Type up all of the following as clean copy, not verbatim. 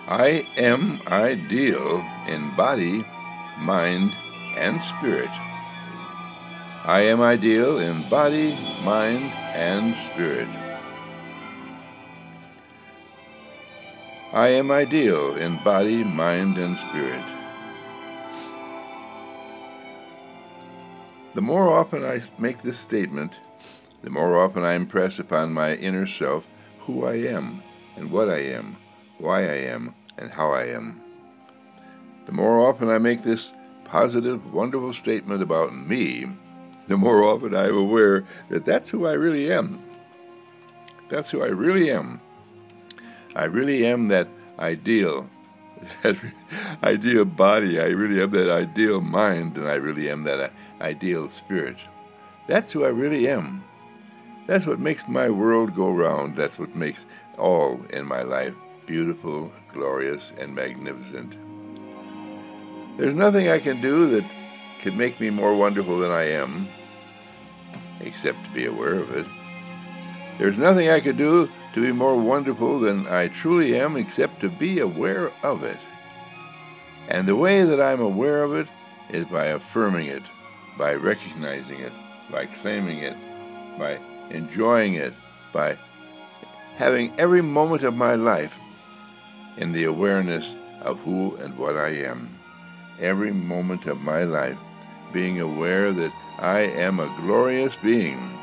I am ideal in body, mind, and spirit. I am ideal in body, mind, and spirit. I am ideal in body, mind, and spirit. The more often I make this statement, the more often I impress upon my inner self who I am and what I am, why I am, and how I am. The more often I make this positive, wonderful statement about me, the more often I am aware that that's who I really am. That's who I really am. I really am that ideal, that ideal body. I really am that ideal mind, and I really am that ideal spirit. That's who I really am. That's what makes my world go round. That's what makes all in my life beautiful, glorious, and magnificent. There's nothing I can do that could make me more wonderful than I am, except to be aware of it. There's nothing I could do to be more wonderful than I truly am, except to be aware of it. And the way that I'm aware of it is by affirming it, by recognizing it, by claiming it, by enjoying it, by having every moment of my life in the awareness of who and what I am. Every moment of my life being aware that I am a glorious being,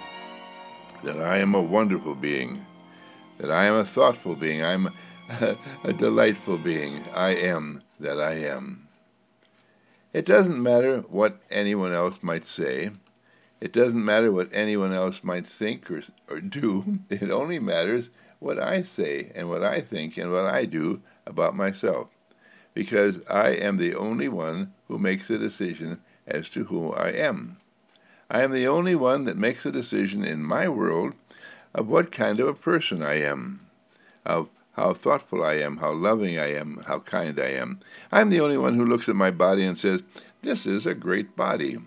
that I am a wonderful being, that I am a thoughtful being, I'm a delightful being. I am that I am. It doesn't matter what anyone else might say. It doesn't matter what anyone else might think or do. It only matters what I say and what I think and what I do about myself, because I am the only one who makes a decision as to who I am. I am the only one that makes a decision in my world of what kind of a person I am, of how thoughtful I am, how loving I am, how kind I am. I'm the only one who looks at my body and says, "This is a great body."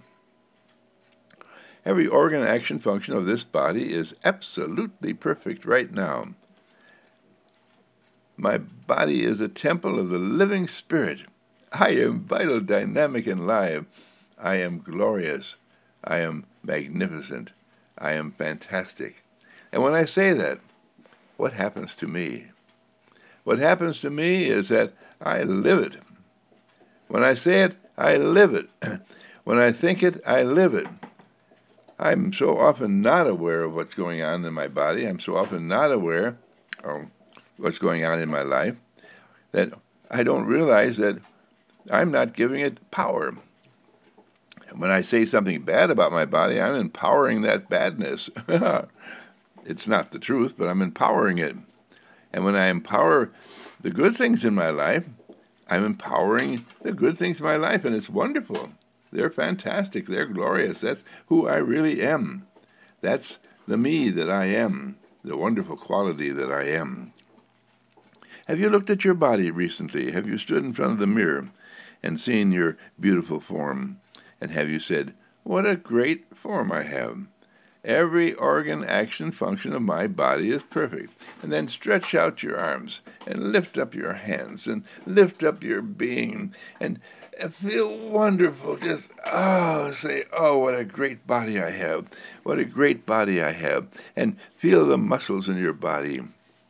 Every organ, action, function of this body is absolutely perfect right now. My body is a temple of the living spirit. I am vital, dynamic, and live. I am glorious. I am magnificent. I am fantastic. And when I say that, what happens to me? What happens to me is that I live it. When I say it, I live it. When I think it, I live it. I'm so often not aware of what's going on in my body. I'm so often not aware of what's going on in my life that I don't realize that I'm not giving it power. When I say something bad about my body, I'm empowering that badness. It's not the truth, but I'm empowering it. And when I empower the good things in my life, I'm empowering the good things in my life, and it's wonderful. They're fantastic. They're glorious. That's who I really am. That's the me that I am, the wonderful quality that I am. Have you looked at your body recently? Have you stood in front of the mirror and seen your beautiful form? And have you said, "What a great form I have. Every organ, action, function of my body is perfect." And then stretch out your arms and lift up your hands and lift up your being and feel wonderful. Just, say, "Oh, what a great body I have. What a great body I have." And feel the muscles in your body.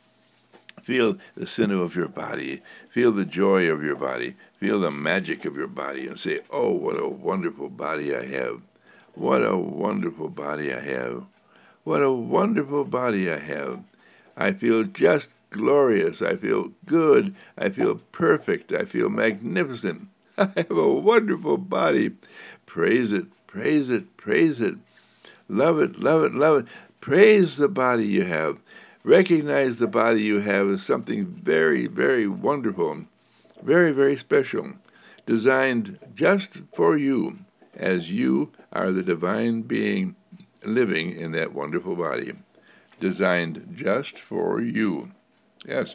Feel the sinew of your body. Feel the joy of your body. Feel the magic of your body and say, "Oh, what a wonderful body I have. What a wonderful body I have. What a wonderful body I have. I feel just glorious. I feel good. I feel perfect. I feel magnificent. I have a wonderful body." Praise it, praise it, praise it. Love it, love it, love it. Praise the body you have. Recognize the body you have as something very, very wonderful, very, very special, designed just for you, as you are the divine being living in that wonderful body, designed just for you. Yes,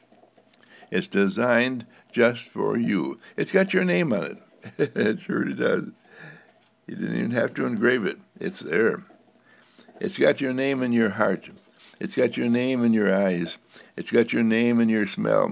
it's designed just for you. It's got your name on it. It sure does. You didn't even have to engrave it. It's there. It's got your name in your heart. It's got your name in your eyes. It's got your name in your smell.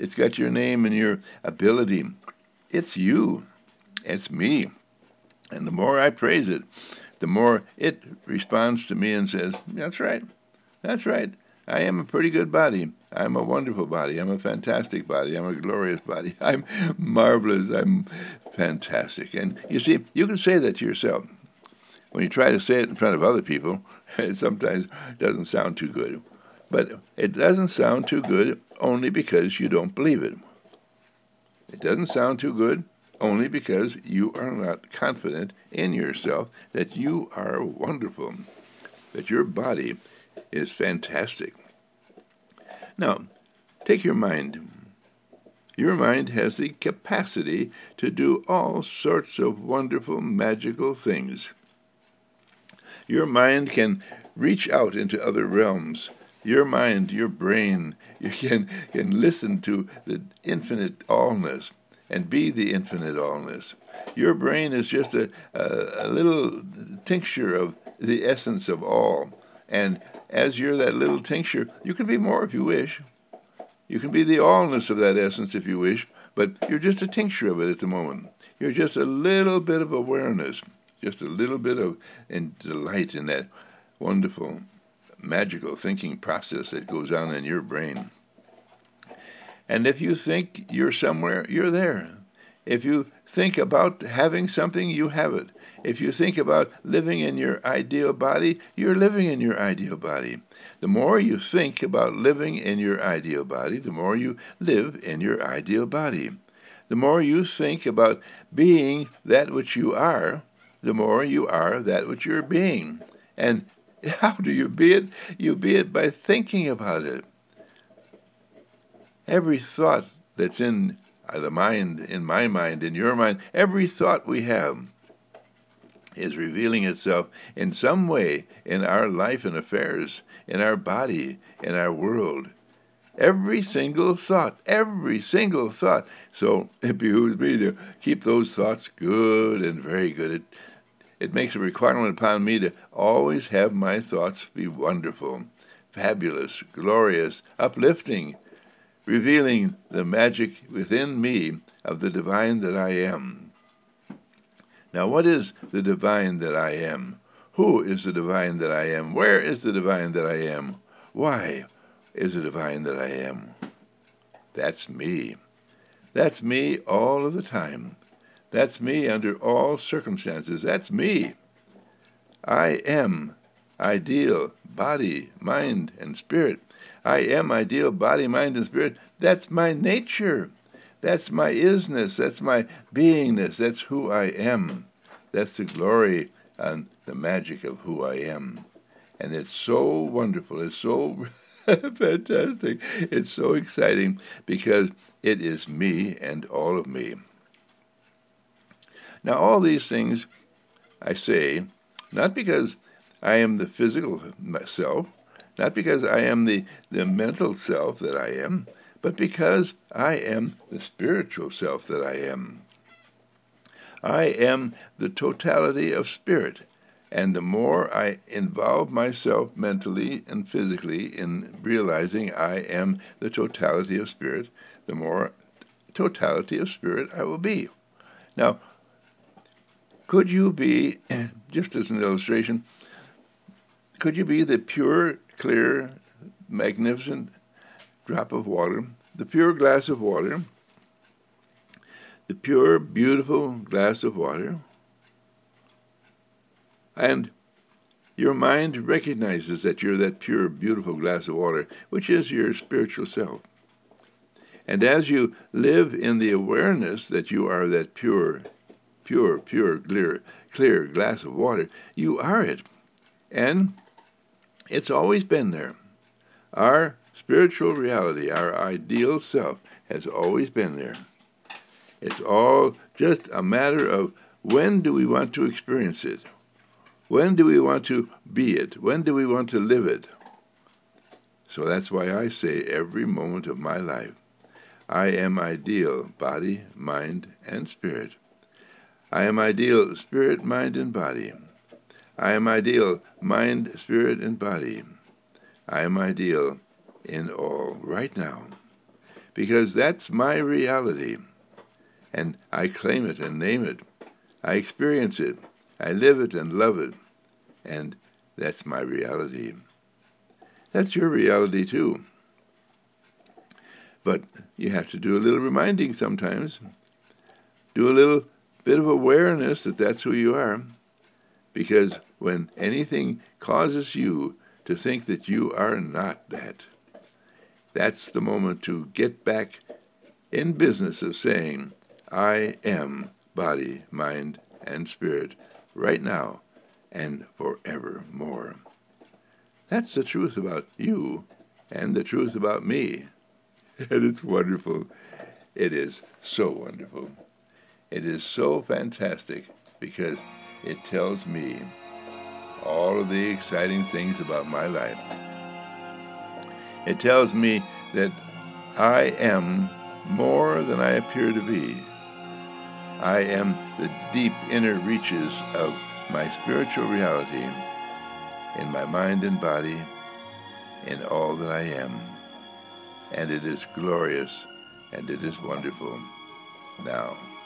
It's got your name and your ability. It's you. It's me. And the more I praise it, the more it responds to me and says, that's right. That's right. I am a pretty good body. I'm a wonderful body. I'm a fantastic body. I'm a glorious body. I'm marvelous. I'm fantastic. And you see, you can say that to yourself. When you try to say it in front of other people, it sometimes doesn't sound too good. But it doesn't sound too good only because you don't believe it. It doesn't sound too good only because you are not confident in yourself that you are wonderful, that your body is fantastic. Now, take your mind. Your mind has the capacity to do all sorts of wonderful, magical things. Your mind can reach out into other realms. Your mind, your brain, you can listen to the infinite allness and be the infinite allness. Your brain is just a little tincture of the essence of all. And as you're that little tincture, you can be more if you wish. You can be the allness of that essence if you wish, but you're just a tincture of it at the moment. You're just a little bit of awareness, just a little bit of delight in that wonderful, magical thinking process that goes on in your brain. And if you think you're somewhere, you're there. If you think about having something, you have it. If you think about living in your ideal body, you're living in your ideal body. The more you think about living in your ideal body, the more you live in your ideal body. The more you think about being that which you are, the more you are that which you're being. And how do you be it? You be it by thinking about it. Every thought that's in the mind, in my mind, in your mind, every thought we have is revealing itself in some way in our life and affairs, in our body, in our world. Every single thought, every single thought. So it behooves me to keep those thoughts good and very good. It makes a requirement upon me to always have my thoughts be wonderful, fabulous, glorious, uplifting, revealing the magic within me of the divine that I am. Now, what is the divine that I am? Who is the divine that I am? Where is the divine that I am? Why is the divine that I am? That's me. That's me all of the time. That's me under all circumstances. That's me. I am ideal body, mind, and spirit. I am ideal body, mind, and spirit. That's my nature. That's my isness. That's my beingness. That's who I am. That's the glory and the magic of who I am. And it's so wonderful. It's so fantastic. It's so exciting because it is me and all of me. Now, all these things I say, not because I am the physical self, not because I am the mental self that I am, but because I am the spiritual self that I am. I am the totality of spirit, and the more I involve myself mentally and physically in realizing I am the totality of spirit, the more totality of spirit I will be. Now, could you be, just as an illustration, could you be the pure, clear, magnificent drop of water, the pure glass of water, the pure, beautiful glass of water, and your mind recognizes that you're that pure, beautiful glass of water, which is your spiritual self. And as you live in the awareness that you are that pure, clear glass of water, you are it. And it's always been there. Our spiritual reality, our ideal self, has always been there. It's all just a matter of when do we want to experience it? When do we want to be it? When do we want to live it? So that's why I say every moment of my life, I am ideal, body, mind, and spirit. I am ideal, spirit, mind, and body. I am ideal, mind, spirit, and body. I am ideal in all right now, because that's my reality, and I claim it and name it. I experience it. I live it and love it, and that's my reality. That's your reality too. But you have to do a little reminding sometimes. Do a little bit of awareness that that's who you are. Because when anything causes you to think that you are not that, that's the moment to get back in business of saying, I am body, mind, and spirit right now and forevermore. That's the truth about you and the truth about me. And it's wonderful. It is so wonderful. It is so fantastic because it tells me all of the exciting things about my life. It tells me that I am more than I appear to be. I am the deep inner reaches of my spiritual reality in my mind and body, in all that I am. And it is glorious and it is wonderful now.